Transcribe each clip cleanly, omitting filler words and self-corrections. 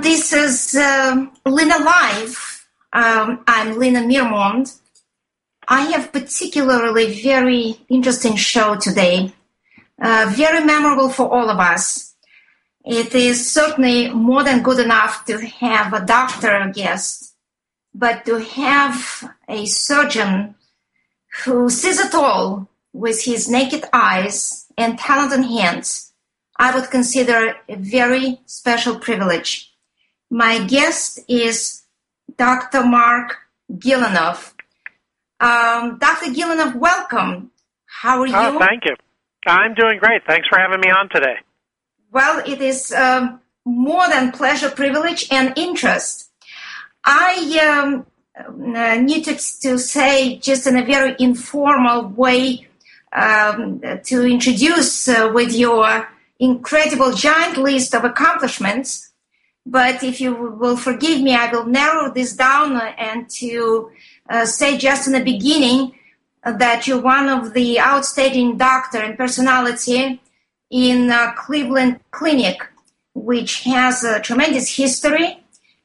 This is Lina Live. I'm Lina Mirmond. I have particularly very interesting show today. Very memorable for all of us. It is certainly more than good enough to have a doctor guest, but to have a surgeon who sees it all with his naked eyes and talented hands, I would consider a very special privilege. My guest is Dr. Mark Gilanov. Dr. Gilanov, welcome. How are you? Oh, thank you. I'm doing great. Thanks for having me on today. Well, it is more than pleasure, privilege, and interest. I needed to say, just in a very informal way, to introduce with your incredible giant list of accomplishments. But if you will forgive me, I will narrow this down and to say just in the beginning that you're one of the outstanding doctor and personality in Cleveland Clinic, which has a tremendous history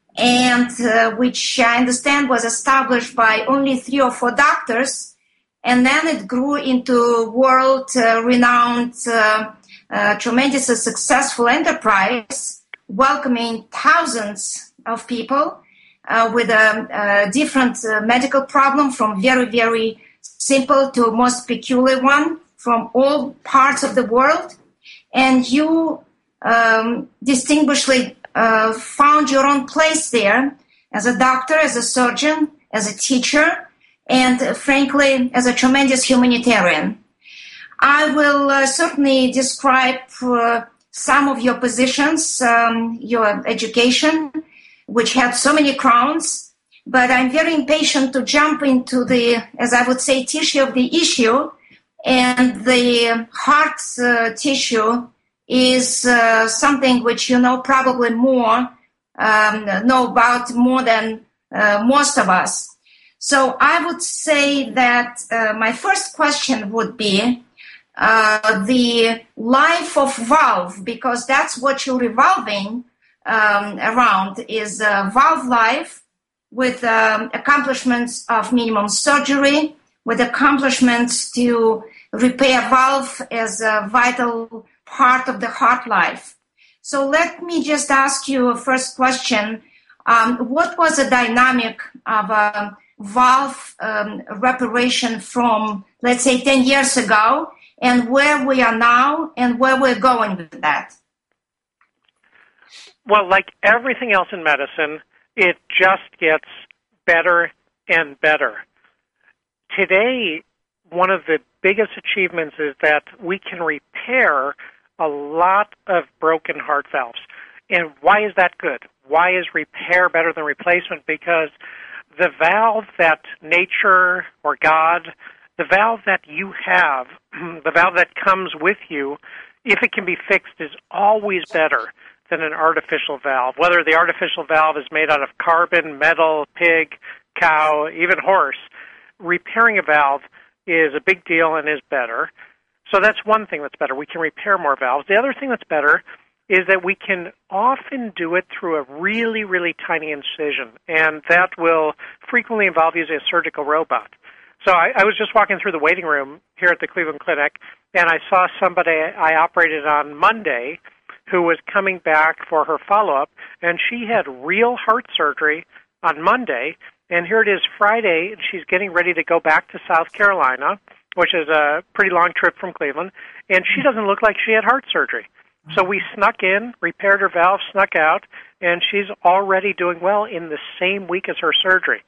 and which I understand was established by only 3 or 4 doctors. And then it grew into world-renowned, tremendously successful enterprise, welcoming thousands of people with a different medical problem, from very, very simple to most peculiar one, from all parts of the world. And you distinguishedly found your own place there as a doctor, as a surgeon, as a teacher, and frankly, as a tremendous humanitarian. I will certainly describe some of your positions, your education, which had so many crowns, but I'm very impatient to jump into the, as I would say, tissue of the issue. And the heart tissue is something which you know probably more, know about more than most of us. So I would say that my first question would be the life of valve, because that's what you're revolving around, is valve life, with accomplishments of minimum surgery, with accomplishments to repair valve as a vital part of the heart life. So let me just ask you a first question. What was the dynamic of valve reparation from, let's say, 10 years ago, and where we are now and where we're going with that? Well, like everything else in medicine, it just gets better and better. Today, one of the biggest achievements is that we can repair a lot of broken heart valves. And why is that good? Why is repair better than replacement? Because the valve that nature or God, the valve that you have, the valve that comes with you, if it can be fixed, is always better than an artificial valve. Whether the artificial valve is made out of carbon, metal, pig, cow, even horse, repairing a valve is a big deal and is better. So that's one thing that's better. We can repair more valves. The other thing that's better is that we can often do it through a really, really tiny incision, and that will frequently involve using a surgical robot. So I was just walking through the waiting room here at the Cleveland Clinic, and I saw somebody I operated on Monday who was coming back for her follow-up, and she had real heart surgery on Monday, and here it is Friday, and she's getting ready to go back to South Carolina, which is a pretty long trip from Cleveland, and she doesn't look like she had heart surgery. So we snuck in, repaired her valve, snuck out, and she's already doing well in the same week as her surgery.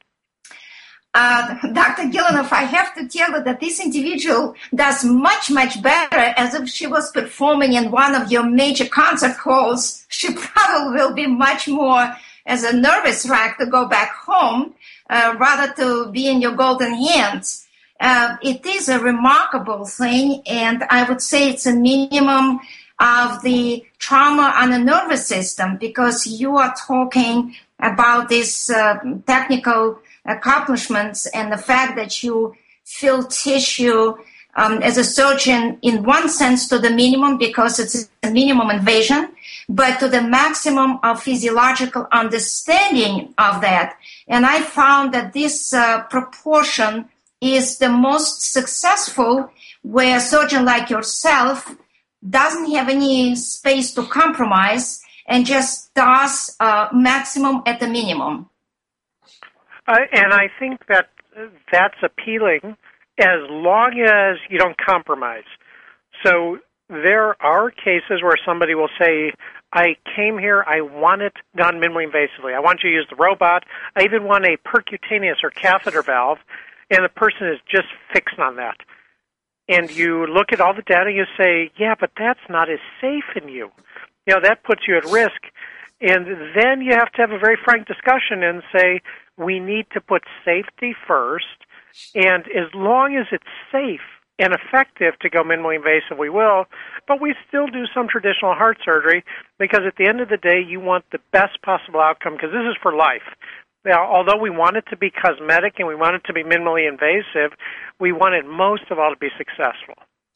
Dr. Gilanov, I have to tell you that this individual does much, much better, as if she was performing in one of your major concert halls. She probably will be much more as a nervous wreck to go back home, rather to be in your golden hands. It is a remarkable thing, and I would say it's a minimum of the trauma on the nervous system, because you are talking about these technical accomplishments and the fact that you fill tissue as a surgeon, in one sense, to the minimum because it's a minimum invasion, but to the maximum of physiological understanding of that. And I found that this proportion is the most successful where a surgeon like yourself doesn't have any space to compromise and just does maximum at the minimum. And I think that that's appealing as long as you don't compromise. So there are cases where somebody will say, I came here, I want it done minimally invasively. I want you to use the robot. I even want a percutaneous or catheter valve, and the person is just fixed on that. And you look at all the data and you say, yeah, but that's not as safe in you. You know, that puts you at risk. And then you have to have a very frank discussion and say, we need to put safety first, and as long as it's safe and effective to go minimally invasive, we will, but we still do some traditional heart surgery because at the end of the day, you want the best possible outcome because this is for life. Now, although we want it to be cosmetic and we want it to be minimally invasive, we want it most of all to be successful.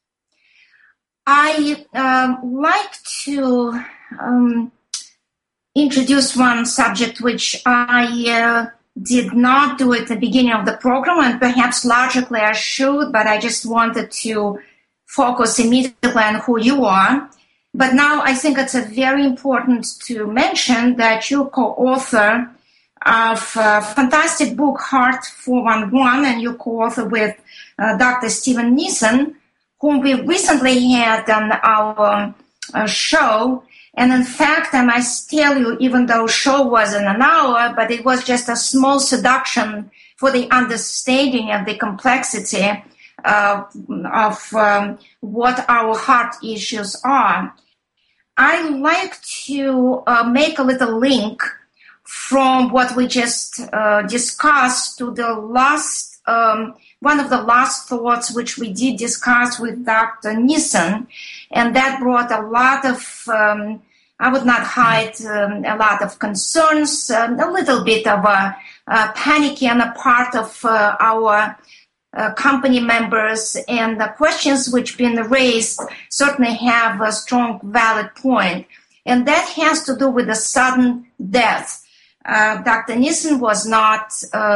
I like to introduce one subject which I did not do at the beginning of the program, and perhaps logically I should, but I just wanted to focus immediately on who you are. But now I think it's very important to mention that you co-author of a fantastic book, Heart 411, and you co-author with Dr. Steven Nissen, whom we recently had on our show. And in fact, I must tell you, even though show wasn't an hour, but it was just a small seduction for the understanding of the complexity of what our heart issues are. I like to make a little link from what we just discussed to the last, one of the last thoughts which we did discuss with Dr. Nissen, and that brought a lot of, I would not hide, a lot of concerns, a little bit of a panic on the part of our company members, and the questions which been raised certainly have a strong, valid point, and that has to do with the sudden death. Dr. Nissen was not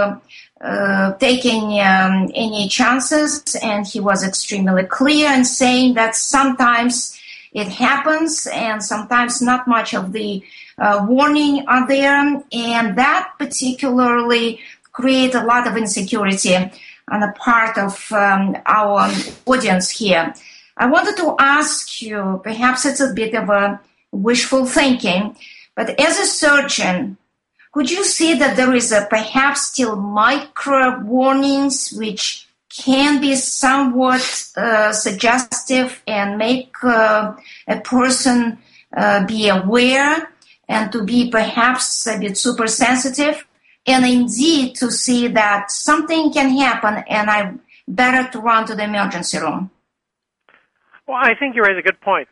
taking any chances, and he was extremely clear in saying that sometimes it happens and sometimes not much of the warning are there, and that particularly create a lot of insecurity on the part of our audience here. I wanted to ask you, perhaps it's a bit of a wishful thinking, but as a surgeon, could you see that there is perhaps still micro warnings which can be somewhat suggestive and make a person be aware and to be perhaps a bit super sensitive, and indeed to see that something can happen and I better to run to the emergency room? Well, I think you raise a good point.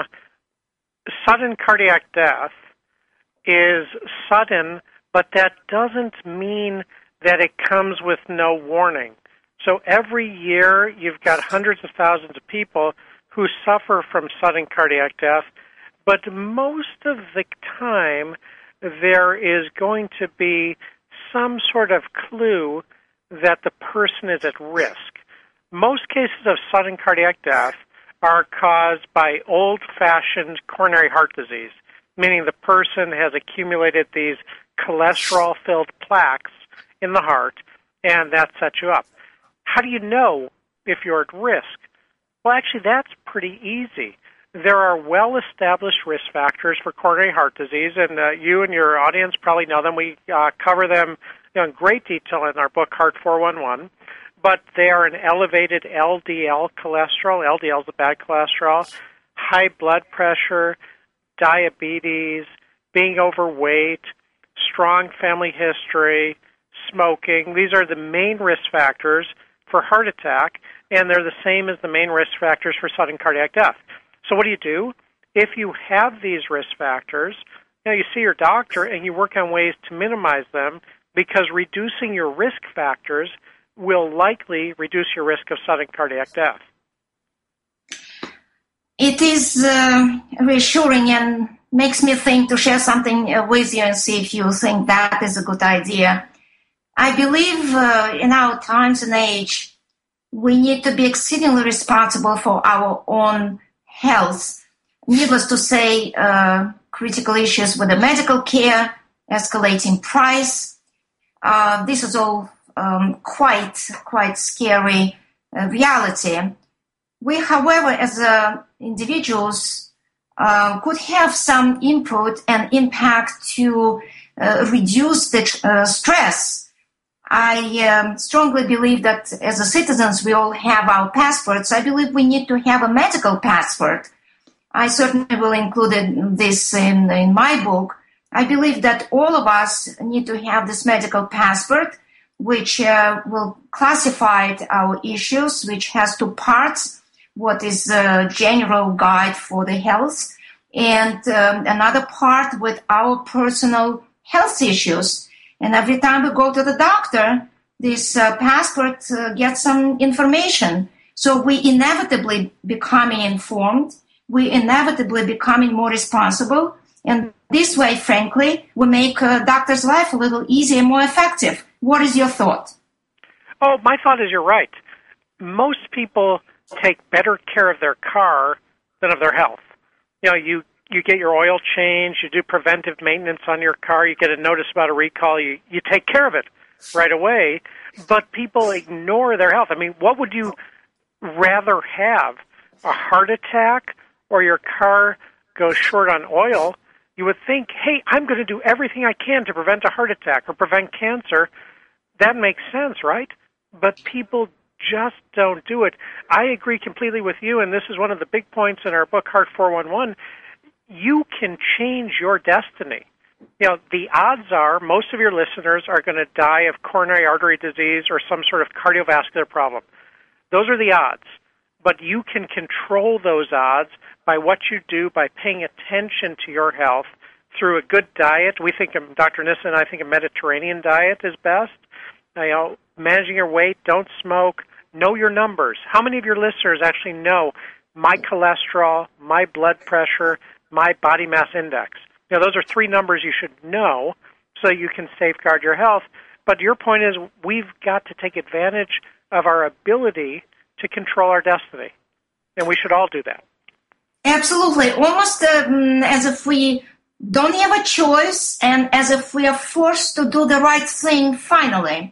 Sudden cardiac death is sudden, but that doesn't mean that it comes with no warning. So every year you've got hundreds of thousands of people who suffer from sudden cardiac death, but most of the time there is going to be some sort of clue that the person is at risk. Most cases of sudden cardiac death are caused by old-fashioned coronary heart disease, meaning the person has accumulated these cholesterol-filled plaques in the heart, and that sets you up. How do you know if you're at risk? Well, actually, that's pretty easy. There are well-established risk factors for coronary heart disease, and you and your audience probably know them. We cover them in great detail in our book, Heart 411, but they are an elevated LDL cholesterol. LDL is the bad cholesterol, high blood pressure, diabetes, being overweight, strong family history, smoking. These are the main risk factors for heart attack, and they're the same as the main risk factors for sudden cardiac death. So what do? If you have these risk factors, you see your doctor and you work on ways to minimize them, because reducing your risk factors will likely reduce your risk of sudden cardiac death. It is reassuring and makes me think to share something with you and see if you think that is a good idea. I believe in our times and age, we need to be exceedingly responsible for our own health. Needless to say, critical issues with the medical care, escalating price. This is all quite scary reality. We, however, as individuals, could have some input and impact to reduce the stress. I strongly believe that as citizens, we all have our passports. I believe we need to have a medical passport. I certainly will include this in my book. I believe that all of us need to have this medical passport, which will classify our issues, which has two parts. What is a general guide for the health, and another part with our personal health issues. And every time we go to the doctor, this passport gets some information. So we inevitably becoming informed, we inevitably becoming more responsible, and this way, frankly, we make a doctor's life a little easier and more effective. What is your thought? Oh, my thought is you're right. Most people take better care of their car than of their health. You know, you get your oil changed, you do preventive maintenance on your car, you get a notice about a recall, you take care of it right away, but people ignore their health. I mean, what would you rather have, a heart attack or your car go short on oil? You would think, hey, I'm going to do everything I can to prevent a heart attack or prevent cancer. That makes sense, right? But people just don't do it. I agree completely with you, and this is one of the big points in our book, Heart 411. You can change your destiny. You know, the odds are most of your listeners are going to die of coronary artery disease or some sort of cardiovascular problem. Those are the odds. But you can control those odds by what you do, by paying attention to your health through a good diet. We think, Dr. Nissen and I think a Mediterranean diet is best. You know, managing your weight, don't smoke, know your numbers. How many of your listeners actually know my cholesterol, my blood pressure, my body mass index? You know, those are three numbers you should know so you can safeguard your health. But your point is we've got to take advantage of our ability to control our destiny, and we should all do that. Absolutely. Almost as if we don't have a choice and as if we are forced to do the right thing finally.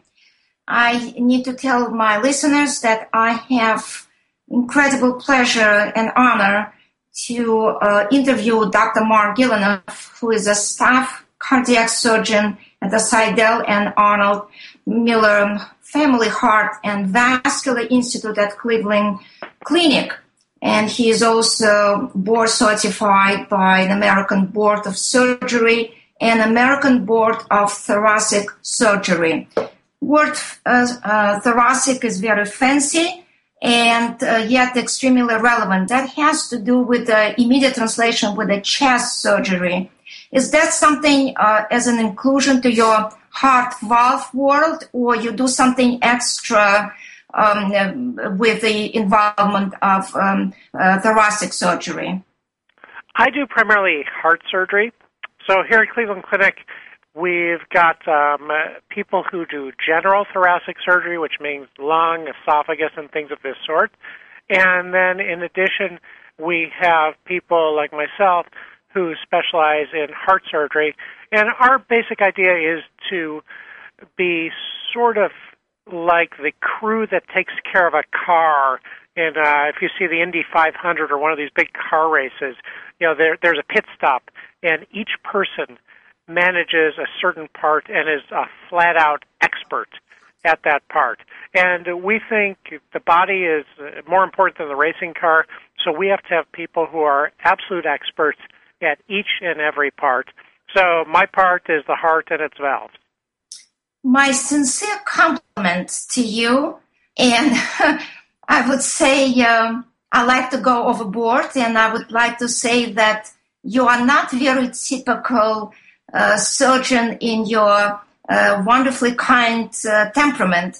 I need to tell my listeners that I have incredible pleasure and honor to interview Dr. Mark Gilanoff, who is a staff cardiac surgeon at the Seidel and Arnold Miller Family Heart and Vascular Institute at Cleveland Clinic. And he is also board certified by the American Board of Surgery and American Board of Thoracic Surgery. Word thoracic is very fancy and yet extremely relevant. That has to do with the immediate translation with the chest surgery. Is that something as an inclusion to your heart valve world, or you do something extra with the involvement of thoracic surgery? I do primarily heart surgery. So here at Cleveland Clinic, we've got people who do general thoracic surgery, which means lung, esophagus, and things of this sort. And then in addition, we have people like myself who specialize in heart surgery. And our basic idea is to be sort of like the crew that takes care of a car. And if you see the Indy 500 or one of these big car races, you know, there's a pit stop, and each person manages a certain part and is a flat-out expert at that part. And we think the body is more important than the racing car, so we have to have people who are absolute experts at each and every part. So my part is the heart and its valves. My sincere compliment to you, and I would say I like to go overboard, and I would like to say that you are not very typical surgeon in your wonderfully kind temperament,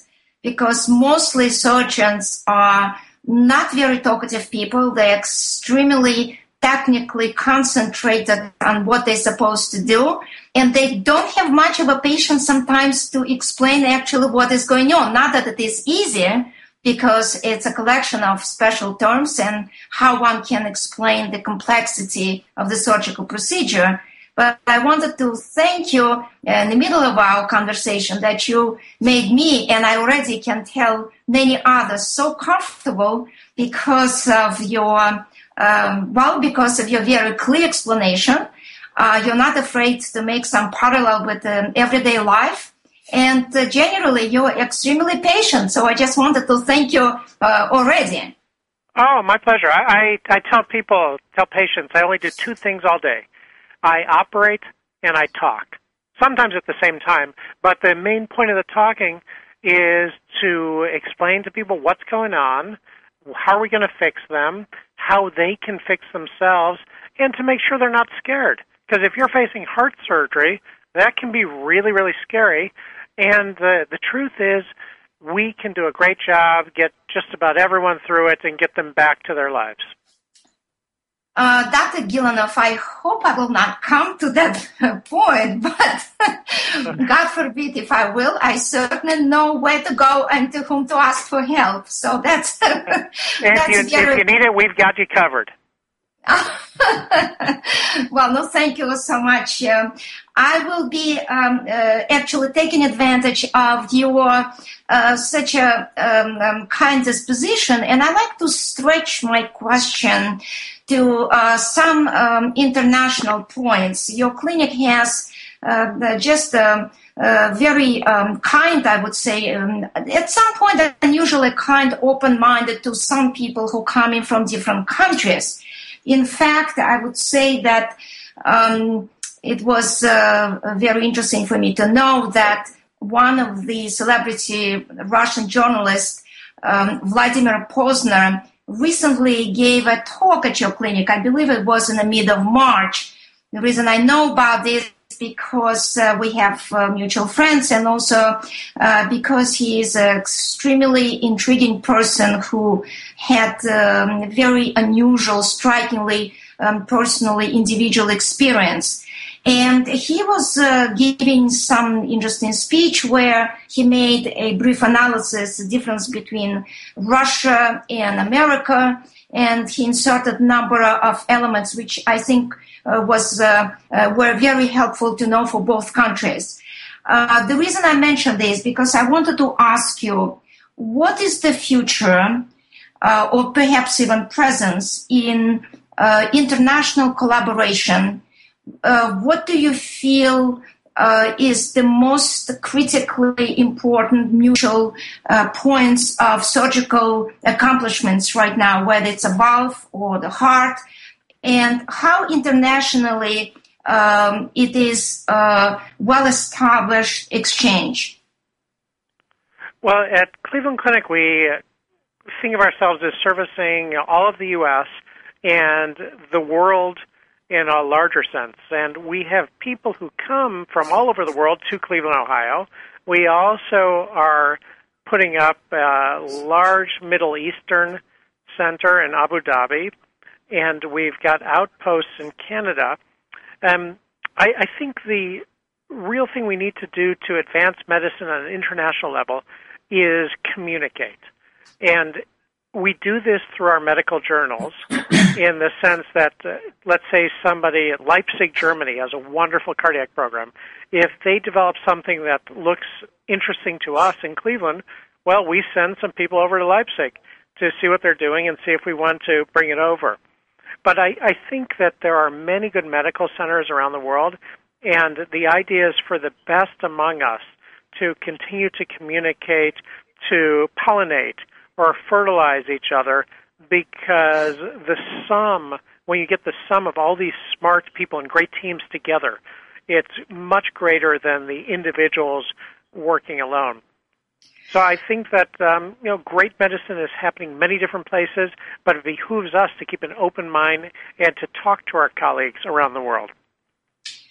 because mostly surgeons are not very talkative people. They're extremely technically concentrated on what they're supposed to do, and they don't have much of a patience sometimes to explain actually what is going on. Not that it is easy, because it's a collection of special terms and how one can explain the complexity of the surgical procedure. But I wanted to thank you in the middle of our conversation that you made me, and I already can tell many others, so comfortable because of your, because of your very clear explanation. You're not afraid to make some parallel with everyday life. And generally, you're extremely patient. So I just wanted to thank you already. Oh, my pleasure. I tell patients, I only do two things all day. I operate and I talk, sometimes at the same time. But the main point of the talking is to explain to people what's going on, how are we going to fix them, how they can fix themselves, and to make sure they're not scared. Because if you're facing heart surgery, that can be really, really scary. And the truth is, we can do a great job, get just about everyone through it, and get them back to their lives. Dr. Gilanoff, I hope I will not come to that point, but God forbid if I will, I certainly know where to go and to whom to ask for help. So that's... If you need it, we've got you covered. Well, no, thank you so much. I will be actually taking advantage of your such a kind disposition, and I like to stretch my question to some international points. Your clinic has just very kind, I would say, at some point unusually kind, open-minded to some people who come in from different countries. In fact, I would say that it was very interesting for me to know that one of the celebrity Russian journalists, Vladimir Posner, recently gave a talk at your clinic. I believe it was in the mid of March. The reason I know about this is because we have mutual friends, and also because he is an extremely intriguing person who had very unusual, strikingly personally individual experience. And he was giving some interesting speech where he made a brief analysis, the difference between Russia and America, and he inserted a number of elements which I think were very helpful to know for both countries. The reason I mentioned this because I wanted to ask you, what is the future or perhaps even presence in international collaboration? What do you feel is the most critically important mutual points of surgical accomplishments right now, whether it's a valve or the heart, and how internationally it is well-established exchange? Well, at Cleveland Clinic, we think of ourselves as servicing all of the U.S. and the world in a larger sense. And we have people who come from all over the world to Cleveland, Ohio. We also are putting up a large Middle Eastern center in Abu Dhabi, and we've got outposts in Canada. I think the real thing we need to do to advance medicine on an international level is communicate. And we do this through our medical journals in the sense that, let's say somebody at Leipzig, Germany has a wonderful cardiac program. If they develop something that looks interesting to us in Cleveland, well, we send some people over to Leipzig to see what they're doing and see if we want to bring it over. But I think that there are many good medical centers around the world, and the idea is for the best among us to continue to communicate, to pollinate, or fertilize each other, because the sum, when you get the sum of all these smart people and great teams together, it's much greater than the individuals working alone. So I think that great medicine is happening in many different places, but it behooves us to keep an open mind and to talk to our colleagues around the world.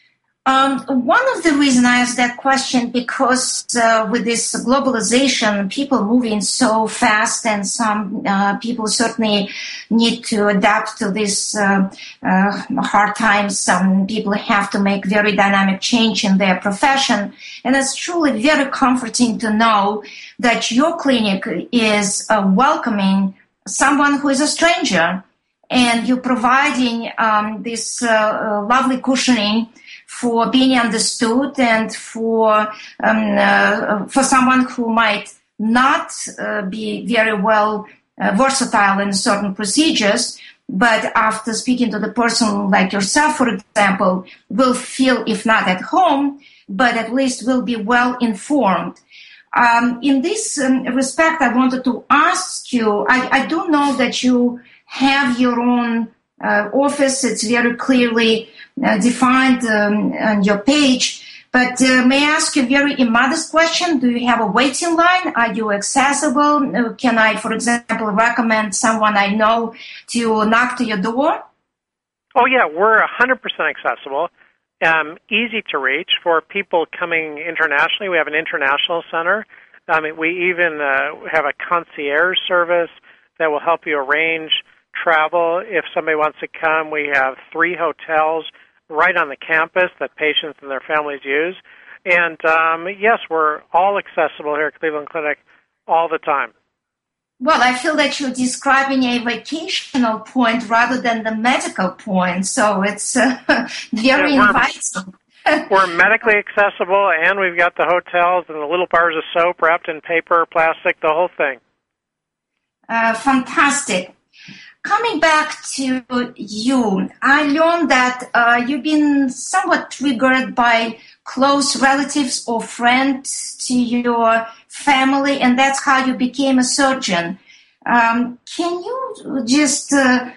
One of the reasons I asked that question because with this globalization, people moving so fast, and some people certainly need to adapt to this hard times. Some people have to make very dynamic change in their profession, and it's truly very comforting to know that your clinic is welcoming someone who is a stranger, and you're providing this lovely cushioning for being understood, and for someone who might not be very well versatile in certain procedures, but after speaking to the person like yourself, for example, will feel, if not at home, but at least will be well informed. In this respect, I wanted to ask you, I do know that you have your own office. It's very clearly defined on your page. But may I ask you a very immodest question? Do you have a waiting line? Are you accessible? Can I, for example, recommend someone I know to knock to your door? Oh, yeah, we're 100% accessible, easy to reach. For people coming internationally, we have an international center. We even have a concierge service that will help you arrange travel. If somebody wants to come, we have 3 hotels right on the campus that patients and their families use. And yes, we're all accessible here at Cleveland Clinic all the time. Well, I feel that you're describing a vacational point rather than the medical point, so it's very inviting. We're medically accessible, and we've got the hotels and the little bars of soap wrapped in paper, plastic, the whole thing. Fantastic. Coming back to you, I learned that you've been somewhat triggered by close relatives or friends to your family, and that's how you became a surgeon. Can you just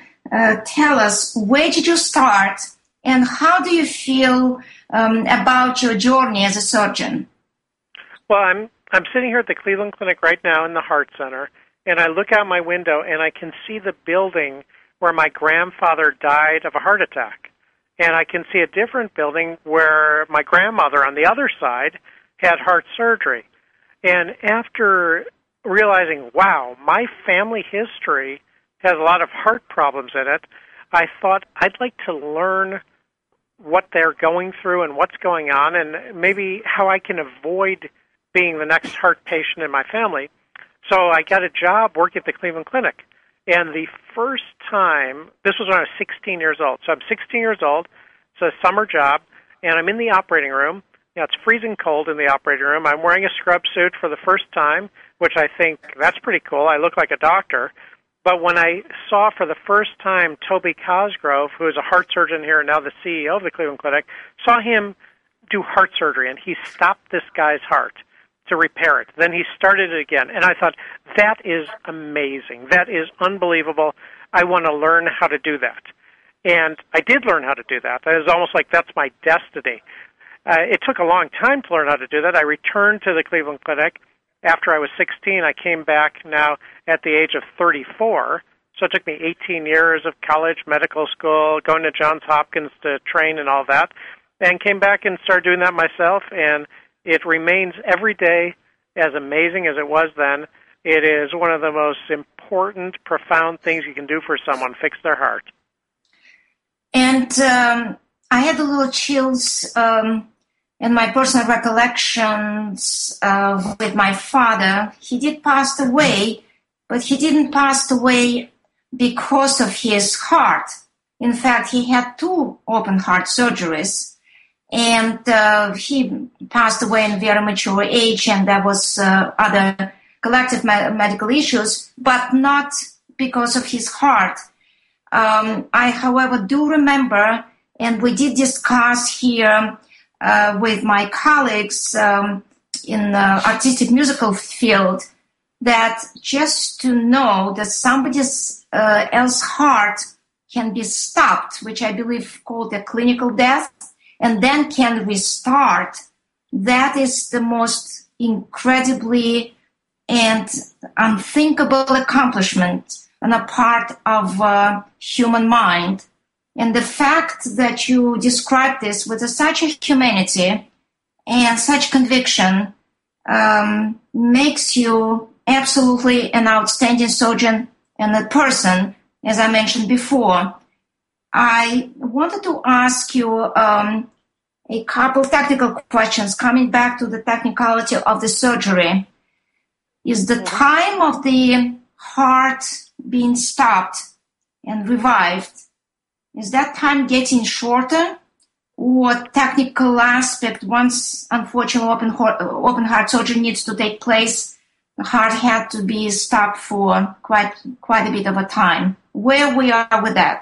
tell us, where did you start, and how do you feel about your journey as a surgeon? Well, I'm sitting here at the Cleveland Clinic right now in the Heart Center, and I look out my window, and I can see the building where my grandfather died of a heart attack. And I can see a different building where my grandmother on the other side had heart surgery. And after realizing, wow, my family history has a lot of heart problems in it, I thought I'd like to learn what they're going through and what's going on, and maybe how I can avoid being the next heart patient in my family. So I got a job working at the Cleveland Clinic. And the first time, this was when I was 16 years old. So I'm 16 years old. It's a summer job, and I'm in the operating room. It's freezing cold in the operating room. I'm wearing a scrub suit for the first time, which I think that's pretty cool. I look like a doctor. But when I saw for the first time Toby Cosgrove, who is a heart surgeon here and now the CEO of the Cleveland Clinic, saw him do heart surgery, and he stopped this guy's heart to repair it. Then he started it again. And I thought, that is amazing. That is unbelievable. I want to learn how to do that. And I did learn how to do that. It was almost like that's my destiny. It took a long time to learn how to do that. I returned to the Cleveland Clinic after I was 16. I came back now at the age of 34. So it took me 18 years of college, medical school, going to Johns Hopkins to train and all that, and came back and started doing that myself. And it remains every day as amazing as it was then. It is one of the most important, profound things you can do for someone, fix their heart. And I had a little chills in my personal recollections with my father. He did pass away, but he didn't pass away because of his heart. In fact, he had 2 open heart surgeries. And he passed away in a very mature age, and there was other collective medical issues, but not because of his heart. I, however, do remember, and we did discuss here with my colleagues in the artistic musical field, that just to know that somebody else's heart can be stopped, which I believe called a clinical death, and then can restart, that is the most incredibly and unthinkable accomplishment on a part of human mind And the fact that you described this with such a humanity and such conviction makes you absolutely an outstanding surgeon and a person, as I mentioned before. I wanted to ask you a couple technical questions coming back to the technicality of the surgery. Is the time of the heart being stopped and revived, is that time getting shorter, or technical aspect, once unfortunately open heart surgery needs to take place, the heart had to be stopped for quite a bit of a time? Where we are with that?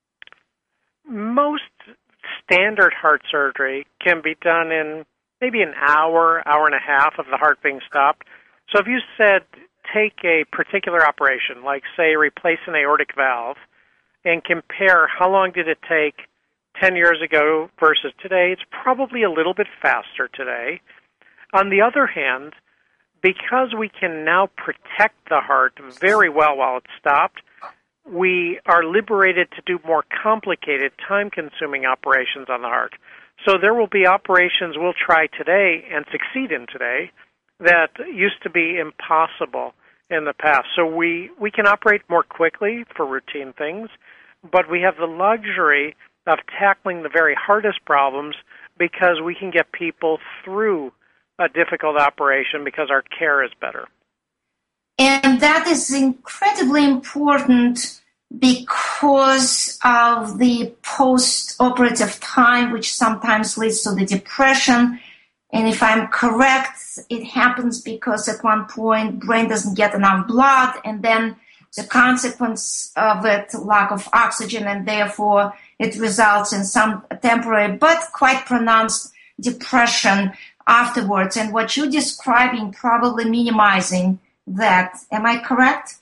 Most standard heart surgery can be done in maybe an hour and a half of the heart being stopped. So if you said take a particular operation, like say replace an aortic valve, and compare how long did it take 10 years ago versus today, it's probably a little bit faster today. On the other hand, because we can now protect the heart very well while it's stopped, we are liberated to do more complicated, time-consuming operations on the heart. So there will be operations we'll try today and succeed in today that used to be impossible in the past. So we can operate more quickly for routine things, but we have the luxury of tackling the very hardest problems because we can get people through a difficult operation because our care is better. And that is incredibly important because of the post-operative time, which sometimes leads to the depression. And if I'm correct, it happens because at one point brain doesn't get enough blood, and then the consequence of it, lack of oxygen, and therefore it results in some temporary but quite pronounced depression afterwards. And what you're describing probably minimizing that. Am I correct?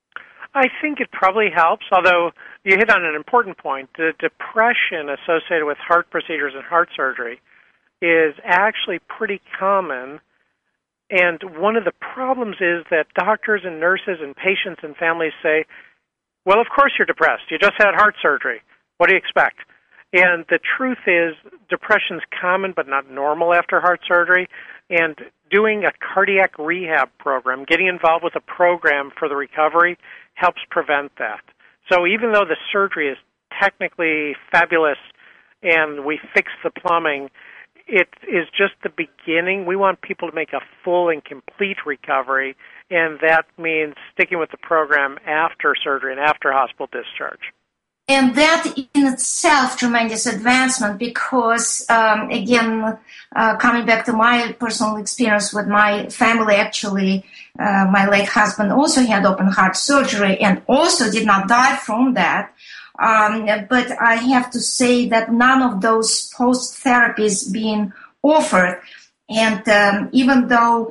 I think it probably helps, although you hit on an important point. The depression associated with heart procedures and heart surgery is actually pretty common. And one of the problems is that doctors and nurses and patients and families say, well, of course you're depressed. You just had heart surgery. What do you expect? And the truth is depression's common but not normal after heart surgery. And doing a cardiac rehab program, getting involved with a program for the recovery, helps prevent that. So even though the surgery is technically fabulous and we fix the plumbing, it is just the beginning. We want people to make a full and complete recovery, and that means sticking with the program after surgery and after hospital discharge. And that in itself, tremendous advancement because, again, coming back to my personal experience with my family, actually, my late husband also had open heart surgery and also did not die from that. But I have to say that none of those post-therapies being offered. And even though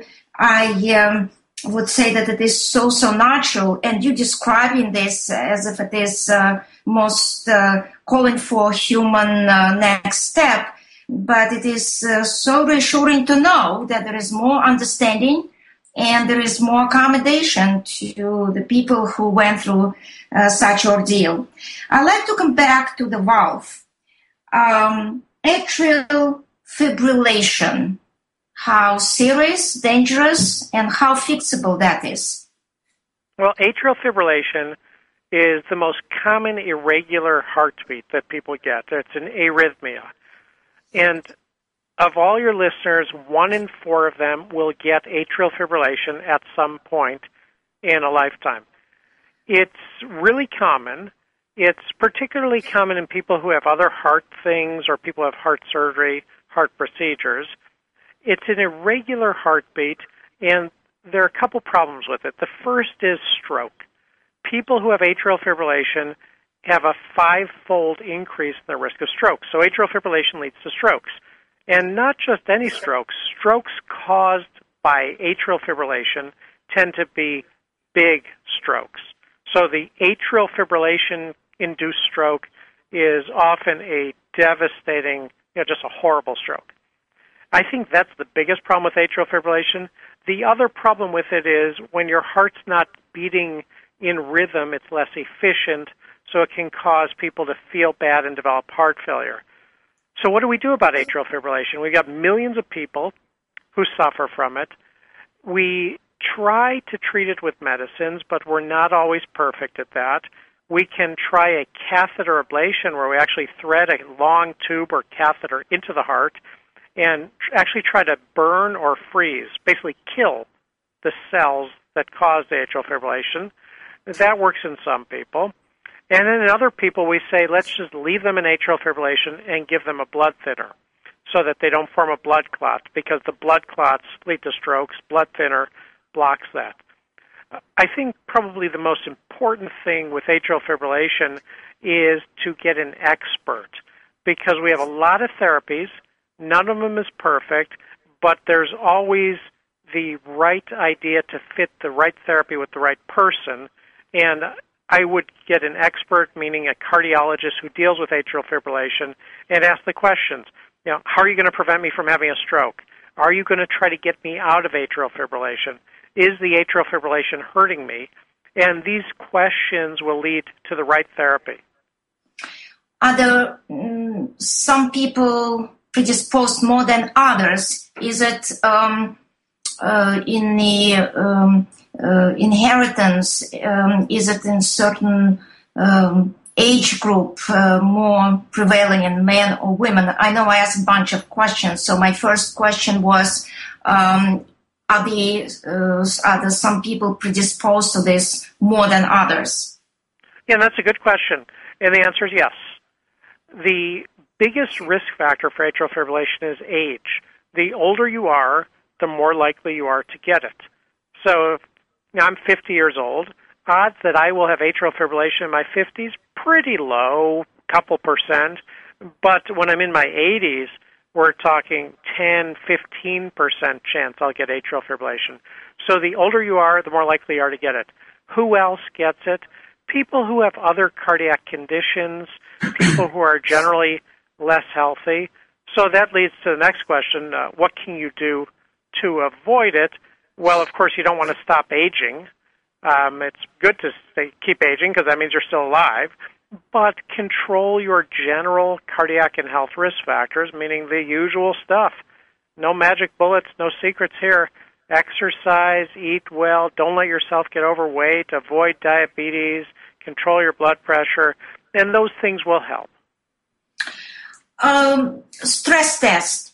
I would say that it is so natural, and you describing this as if it is most calling for human next step, but it is so reassuring to know that there is more understanding and there is more accommodation to the people who went through such ordeal. I'd like to come back to the valve. Atrial fibrillation. How serious, dangerous, and how fixable that is? Well, atrial fibrillation is the most common irregular heartbeat that people get. It's an arrhythmia. And of all your listeners, 1 in 4 of them will get atrial fibrillation at some point in a lifetime. It's really common. It's particularly common in people who have other heart things or people who have heart surgery, heart procedures. It's an irregular heartbeat, and there are a couple problems with it. The first is stroke. People who have atrial fibrillation have a 5-fold increase in their risk of stroke. So atrial fibrillation leads to strokes. And not just any strokes. Strokes caused by atrial fibrillation tend to be big strokes. So the atrial fibrillation-induced stroke is often a devastating, just a horrible stroke. I think that's the biggest problem with atrial fibrillation. The other problem with it is when your heart's not beating in rhythm, it's less efficient, so it can cause people to feel bad and develop heart failure. So what do we do about atrial fibrillation? We've got millions of people who suffer from it. We try to treat it with medicines, but we're not always perfect at that. We can try a catheter ablation where we actually thread a long tube or catheter into the heart and actually try to burn or freeze, basically kill the cells that cause the atrial fibrillation. That works in some people. And then in other people, we say, let's just leave them in atrial fibrillation and give them a blood thinner so that they don't form a blood clot, because the blood clots lead to strokes. Blood thinner blocks that. I think probably the most important thing with atrial fibrillation is to get an expert, because we have a lot of therapies. None of them is perfect, but there's always the right idea to fit the right therapy with the right person. And I would get an expert, meaning a cardiologist who deals with atrial fibrillation, and ask the questions. How are you going to prevent me from having a stroke? Are you going to try to get me out of atrial fibrillation? Is the atrial fibrillation hurting me? And these questions will lead to the right therapy. Are there some people predisposed more than others? Is it in the inheritance? Is it in certain age group more prevailing in men or women? I know I asked a bunch of questions. So my first question was, are there some people predisposed to this more than others? Yeah, that's a good question. And the answer is yes. The biggest risk factor for atrial fibrillation is age. The older you are, the more likely you are to get it. So I'm 50 years old. Odds that I will have atrial fibrillation in my 50s, pretty low, couple percent. But when I'm in my 80s, we're talking 10, 15% chance I'll get atrial fibrillation. So the older you are, the more likely you are to get it. Who else gets it? People who have other cardiac conditions, people who are generally less healthy. So that leads to the next question, what can you do to avoid it? Well, of course, you don't want to stop aging. It's good to keep aging because that means you're still alive. But control your general cardiac and health risk factors, meaning the usual stuff. No magic bullets, no secrets here. Exercise, eat well, don't let yourself get overweight, avoid diabetes, control your blood pressure, and those things will help. Stress test.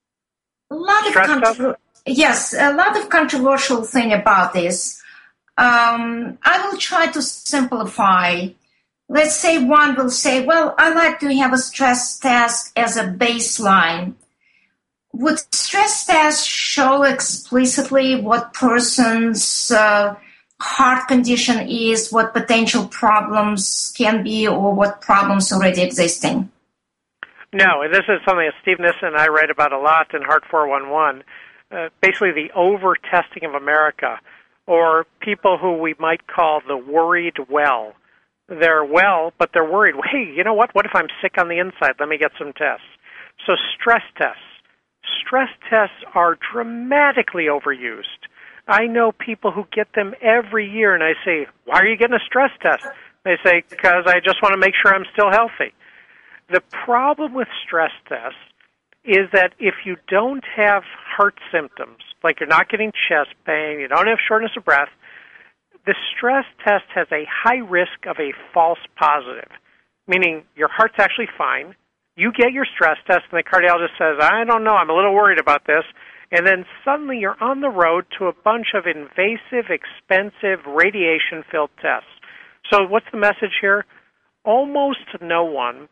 Yes, a lot of controversial thing about this. I will try to simplify. Let's say one will say, well, I like to have a stress test as a baseline. Would stress tests show explicitly what person's heart condition is, what potential problems can be, or what problems already existing? No, this is something that Steve Nissen and I write about a lot in Heart 411. Basically the over-testing of America, or people who we might call the worried well. They're well, but they're worried. Hey, you know what? What if I'm sick on the inside? Let me get some tests. So stress tests. Stress tests are dramatically overused. I know people who get them every year, and I say, why are you getting a stress test? They say, because I just want to make sure I'm still healthy. The problem with stress tests is that if you don't have heart symptoms, like you're not getting chest pain, you don't have shortness of breath, the stress test has a high risk of a false positive, meaning your heart's actually fine. You get your stress test, and the cardiologist says, I don't know, I'm a little worried about this. And then suddenly you're on the road to a bunch of invasive, expensive, radiation-filled tests. So what's the message here? Almost no one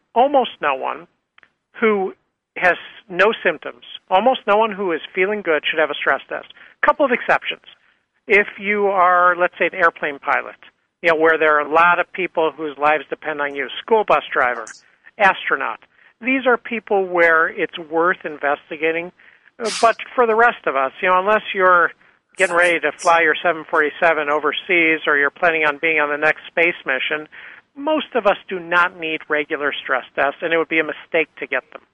who has no symptoms, almost no one who is feeling good should have a stress test. A couple of exceptions. If you are, let's say, an airplane pilot, where there are a lot of people whose lives depend on you, school bus driver, astronaut, these are people where it's worth investigating. But for the rest of us, unless you're getting ready to fly your 747 overseas or you're planning on being on the next space mission, most of us do not need regular stress tests, and it would be a mistake to get them.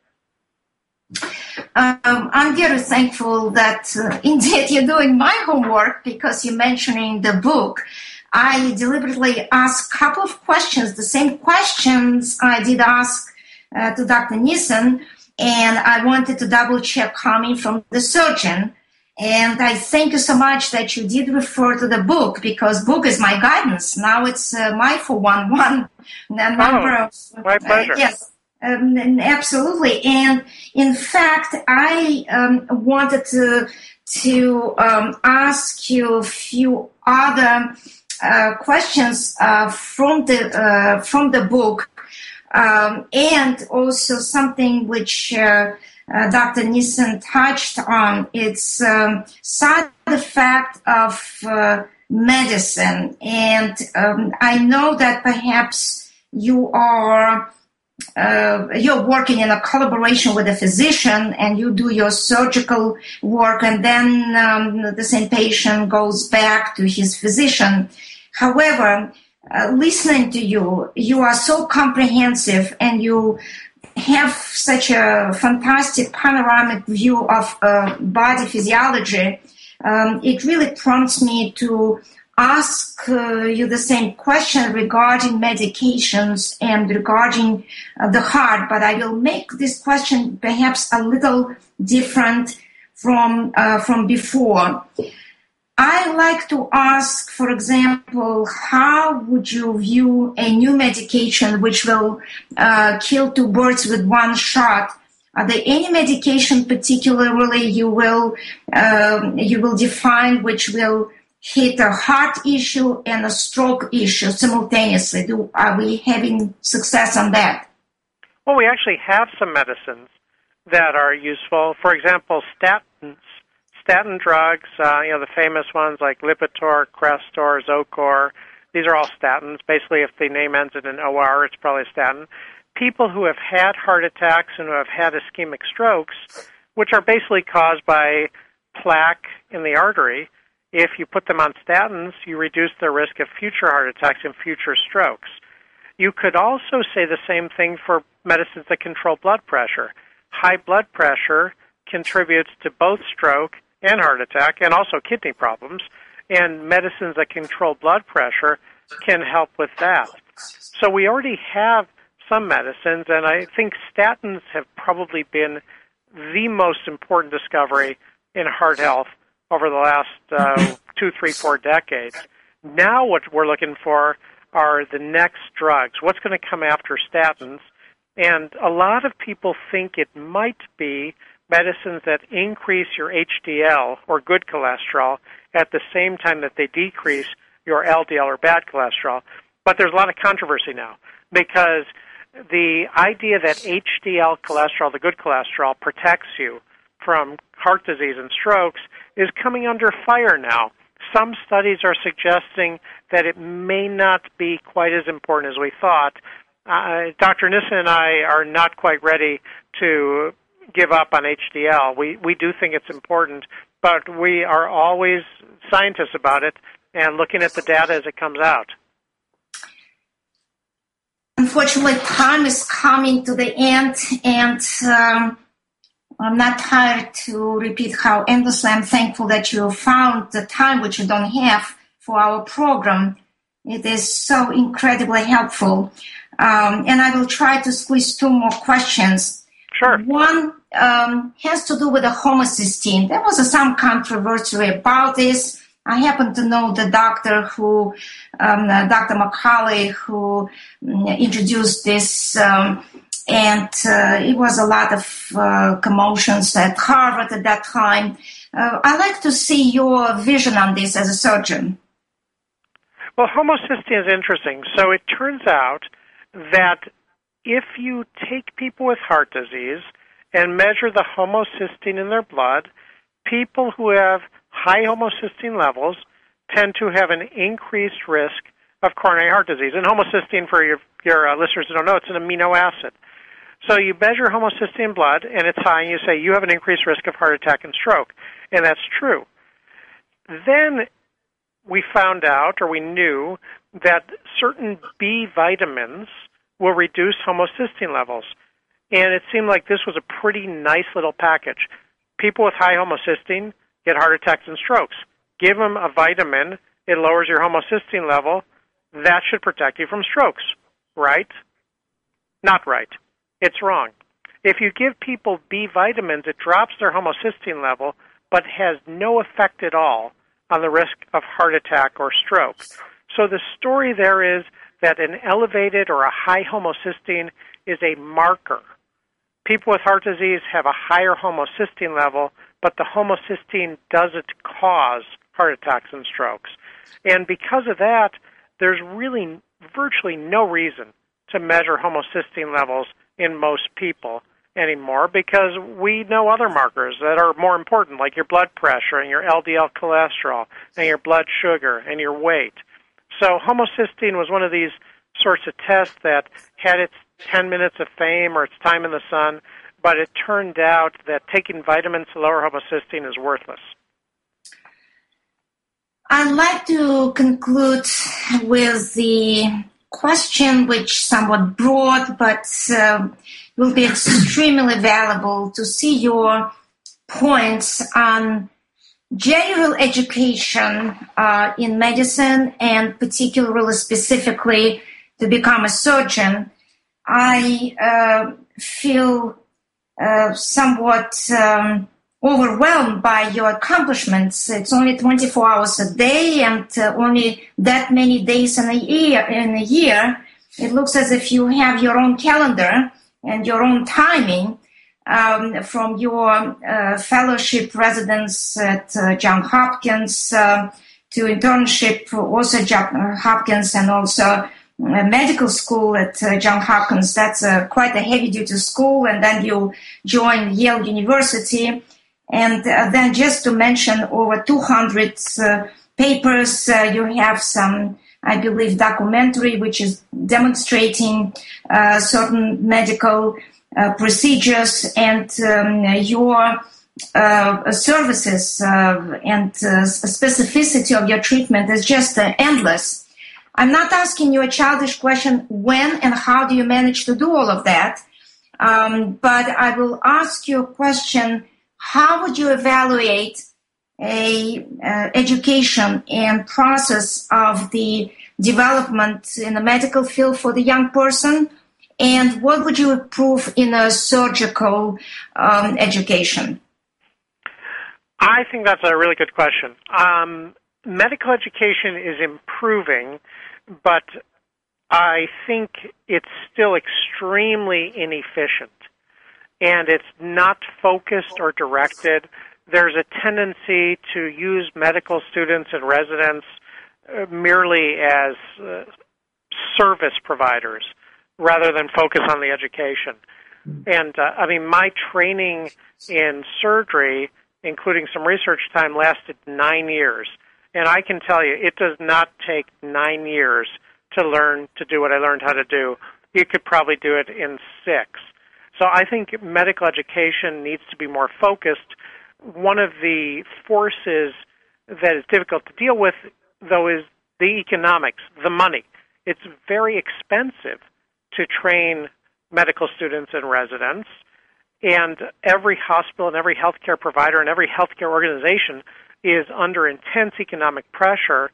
I'm very thankful that indeed you're doing my homework, because you're mentioning the book. I deliberately asked a couple of questions, the same questions I did ask to Dr. Nissen, and I wanted to double check coming from the surgeon. And I thank you so much that you did refer to the book, because book is my guidance. Now it's my 411 number of... My pleasure. Yes, absolutely. And in fact, I wanted to ask you a few other questions from the book, and also something which Dr. Nissen touched on. It's side effect of medicine, and I know that perhaps you're working in a collaboration with a physician, and you do your surgical work, and then the same patient goes back to his physician. However, listening to you, you are so comprehensive, and you have such a fantastic panoramic view of body physiology. It really prompts me to ask you the same question regarding medications and regarding the heart, but I will make this question perhaps a little different from before. I like to ask, for example, how would you view a new medication which will kill two birds with one shot? Are there any medication particularly you will define which will hit a heart issue and a stroke issue simultaneously? Are we having success on that? Well, we actually have some medicines that are useful. For example, statins. Statin drugs, the famous ones like Lipitor, Crestor, Zocor, these are all statins. Basically, if the name ends in an OR, it's probably a statin. People who have had heart attacks and who have had ischemic strokes, which are basically caused by plaque in the artery, if you put them on statins, you reduce their risk of future heart attacks and future strokes. You could also say the same thing for medicines that control blood pressure. High blood pressure contributes to both stroke and heart attack, and also kidney problems, and medicines that control blood pressure can help with that. So we already have some medicines, and I think statins have probably been the most important discovery in heart health over the last 2, 3, 4 decades. Now what we're looking for are the next drugs. What's going to come after statins? And a lot of people think it might be medicines that increase your HDL, or good cholesterol, at the same time that they decrease your LDL, or bad cholesterol. But there's a lot of controversy now, because the idea that HDL cholesterol, the good cholesterol, protects you from heart disease and strokes is coming under fire now. Some studies are suggesting that it may not be quite as important as we thought. Dr. Nissen and I are not quite ready to give up on HDL. We do think it's important, but we are always scientists about it and looking at the data as it comes out. Unfortunately, time is coming to the end, and I'm not tired to repeat how endlessly I'm thankful that you found the time which you don't have for our program. It is so incredibly helpful. And I will try to squeeze 2 more questions. Sure. One has to do with the homocysteine. There was some controversy about this. I happen to know the doctor who, Dr. McCauley, who introduced this, and it was a lot of commotions at Harvard at that time. I'd like to see your vision on this as a surgeon. Well, homocysteine is interesting. So it turns out that if you take people with heart disease and measure the homocysteine in their blood, people who have high homocysteine levels tend to have an increased risk of coronary heart disease. And homocysteine, for your listeners who don't know, it's an amino acid. So you measure homocysteine in blood, and it's high, and you say you have an increased risk of heart attack and stroke. And that's true. Then we found out, or we knew, that certain B vitamins will reduce homocysteine levels. And it seemed like this was a pretty nice little package. People with high homocysteine get heart attacks and strokes. Give them a vitamin it lowers your homocysteine level. That should protect you from strokes, right? Not right. It's wrong. If you give people B vitamins, it drops their homocysteine level, but has no effect at all on the risk of heart attack or stroke. So the story there is that an elevated or a high homocysteine is a marker. People with heart disease have a higher homocysteine level, but the homocysteine doesn't cause heart attacks and strokes. And because of that, there's really virtually no reason to measure homocysteine levels in most people anymore, because we know other markers that are more important, like your blood pressure and your LDL cholesterol and your blood sugar and your weight. So homocysteine was one of these sorts of tests that had its 10 minutes of fame or its time in the sun, but it turned out that taking vitamins to lower homocysteine is worthless. I'd like to conclude with the question, which somewhat broad, but will be extremely valuable to see your points on general education in medicine, and particularly specifically to become a surgeon. I feel somewhat overwhelmed by your accomplishments. It's only 24 hours a day and only that many days in a year. It looks as if you have your own calendar and your own timing, from your fellowship residence at Johns Hopkins to internship also at Johns Hopkins, and also medical school at Johns Hopkins. That's quite a heavy-duty school. And then you joined Yale University. And then just to mention over 200 papers, you have some, I believe, documentary which is demonstrating certain medical procedures, and your services and specificity of your treatment is just endless. I'm not asking you a childish question, when and how do you manage to do all of that? But I will ask you a question, how would you evaluate a education and process of the development in the medical field for the young person? And what would you improve in a surgical education? I think that's a really good question. Medical education is improving, but I think it's still extremely inefficient, and it's not focused or directed. There's a tendency to use medical students and residents merely as service providers rather than focus on the education. And, my training in surgery, including some research time, lasted 9 years. And I can tell you, it does not take 9 years to learn to do what I learned how to do. You could probably do it in 6. So I think medical education needs to be more focused. One of the forces that is difficult to deal with, though, is the economics, the money. It's very expensive to train medical students and residents, and every hospital and every healthcare provider and every healthcare organization is under intense economic pressure.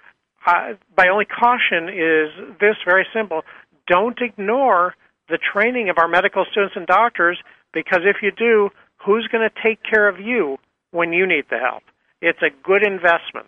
My only caution is this, very simple. Don't ignore the training of our medical students and doctors, because if you do, who's going to take care of you when you need the help? It's a good investment.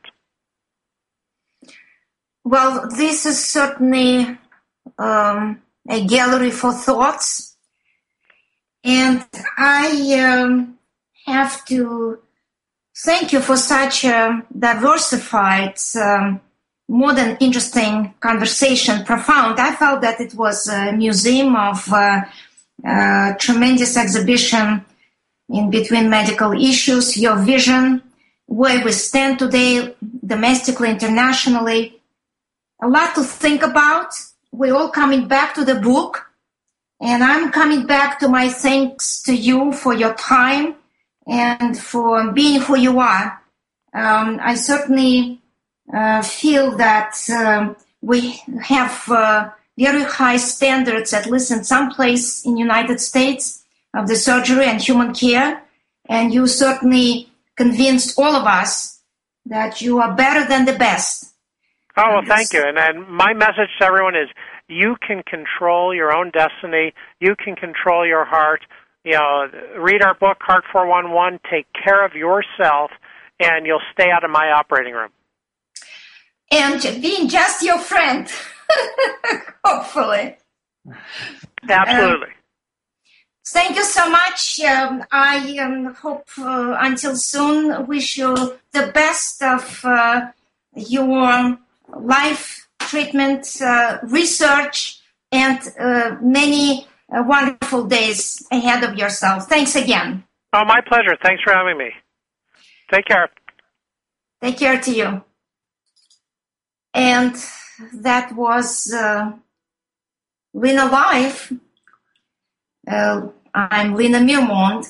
Well, this is certainly a gallery for thoughts. And I have to thank you for such a diversified, more than interesting conversation, profound. I felt that it was a museum of tremendous exhibition in between medical issues, your vision, where we stand today, domestically, internationally. A lot to think about. We're all coming back to the book, and I'm coming back to my thanks to you for your time and for being who you are. I certainly feel that we have very high standards, at least in some place in the United States, of the surgery and human care, and you certainly convinced all of us that you are better than the best. Oh, well, thank you. And my message to everyone is you can control your own destiny. You can control your heart. Read our book, Heart 411, take care of yourself, and you'll stay out of my operating room. And being just your friend, hopefully. Absolutely. Thank you so much. I hope until soon, wish you the best of your life treatment, research, and many wonderful days ahead of yourself. Thanks again. Oh, my pleasure. Thanks for having me. Take care. Take care to you. And that was Lena Live. I'm Lena Mirmond.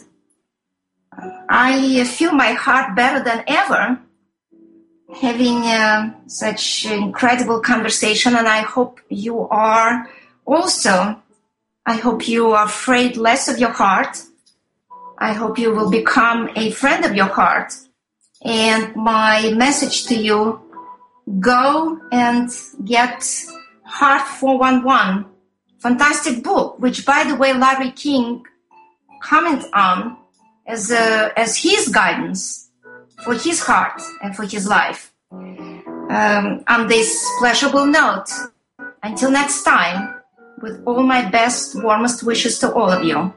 I feel my heart better than ever having such incredible conversation, and I hope you are also. I hope you are afraid less of your heart. I hope you will become a friend of your heart. And my message to you, go and get Heart 411, fantastic book, which, by the way, Larry King commented on as his guidance for his heart and for his life. On this pleasurable note, until next time, with all my best, warmest wishes to all of you.